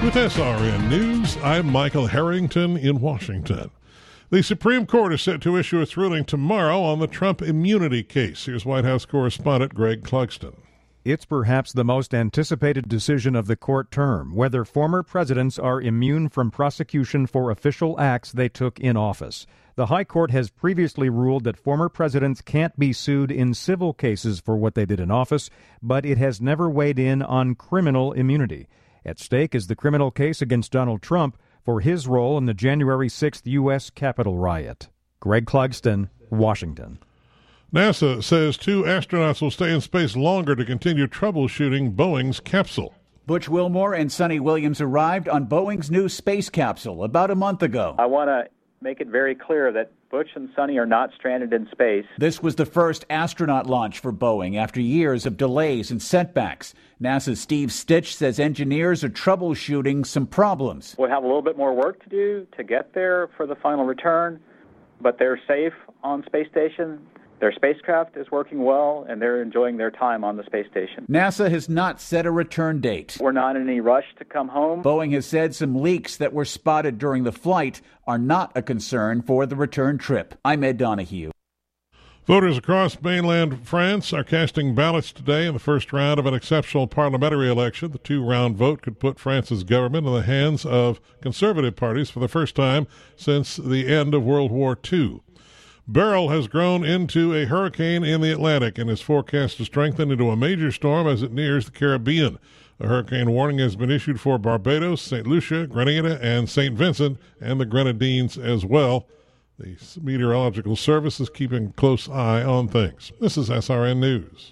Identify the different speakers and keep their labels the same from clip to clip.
Speaker 1: With SRN News, I'm Michael Harrington in Washington. The Supreme Court is set to issue its ruling tomorrow on the Trump immunity case. Here's White House correspondent Greg Clugston.
Speaker 2: It's perhaps the most anticipated decision of the court term, whether former presidents are immune from prosecution for official acts they took in office. The High Court has previously ruled that former presidents can't be sued in civil cases for what they did in office, but it has never weighed in on criminal immunity. At stake is the criminal case against Donald Trump for his role in the January 6th U.S. Capitol riot. Greg Clugston, Washington.
Speaker 1: NASA says 2 astronauts will stay in space longer to continue troubleshooting Boeing's capsule.
Speaker 3: Butch Wilmore and Sonny Williams arrived on Boeing's new space capsule about a month ago.
Speaker 4: I want to make it very clear that Butch and Sonny are not stranded in space.
Speaker 3: This was the first astronaut launch for Boeing after years of delays and setbacks. NASA's Steve Stitch says engineers are troubleshooting some problems.
Speaker 4: We'll have a little bit more work to do to get there for the final return, but they're safe on space station. Their spacecraft is working well, and they're enjoying their time on the space station.
Speaker 3: NASA has not set a return date.
Speaker 4: We're not in any rush to come home.
Speaker 3: Boeing has said some leaks that were spotted during the flight are not a concern for the return trip. I'm Ed Donahue.
Speaker 1: Voters across mainland France are casting ballots today in the first round of an exceptional parliamentary election. The 2-round vote could put France's government in the hands of conservative parties for the first time since the end of World War II. Beryl has grown into a hurricane in the Atlantic and is forecast to strengthen into a major storm as it nears the Caribbean. A hurricane warning has been issued for Barbados, St. Lucia, Grenada, and St. Vincent, and the Grenadines as well. The Meteorological Service is keeping a close eye on things. This is SRN News.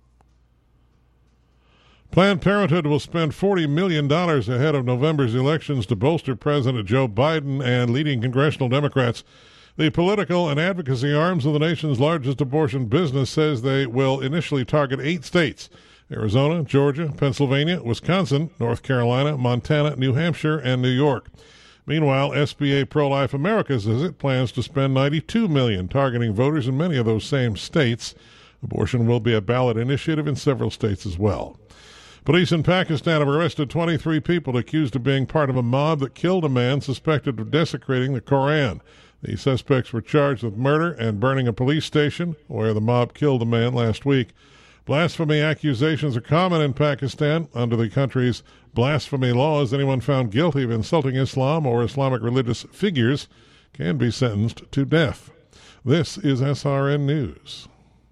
Speaker 1: Planned Parenthood will spend $40 million ahead of November's elections to bolster President Joe Biden and leading congressional Democrats. The political and advocacy arms of the nation's largest abortion business says they will initially target 8 states: Arizona, Georgia, Pennsylvania, Wisconsin, North Carolina, Montana, New Hampshire, and New York. Meanwhile, SBA Pro-Life America says it plans to spend $92 million targeting voters in many of those same states. Abortion will be a ballot initiative in several states as well. Police in Pakistan have arrested 23 people accused of being part of a mob that killed a man suspected of desecrating the Koran. The suspects were charged with murder and burning a police station where the mob killed a man last week. Blasphemy accusations are common in Pakistan. Under the country's blasphemy laws, anyone found guilty of insulting Islam or Islamic religious figures can be sentenced to death. This is SRN News.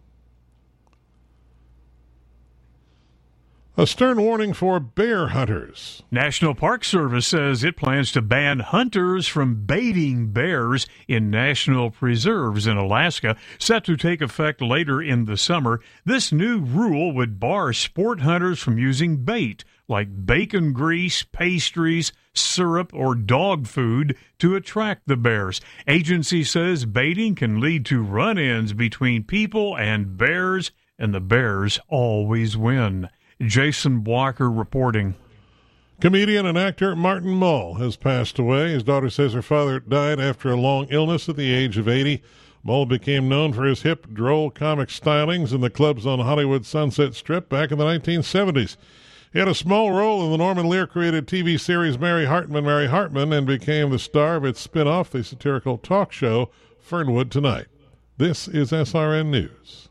Speaker 1: A stern warning for bear hunters.
Speaker 5: National Park Service says it plans to ban hunters from baiting bears in national preserves in Alaska, set to take effect later in the summer. This new rule would bar sport hunters from using bait like bacon grease, pastries, syrup, or dog food to attract the bears. Agency says baiting can lead to run-ins between people and the bears always win. Jason Blocker reporting.
Speaker 1: Comedian and actor Martin Mull has passed away. His daughter says her father died after a long illness at the age of 80. Mull became known for his hip, droll comic stylings in the clubs on Hollywood's Sunset Strip back in the 1970s. He had a small role in the Norman Lear-created TV series Mary Hartman, and became the star of its spin-off, the satirical talk show Fernwood Tonight. This is SRN News.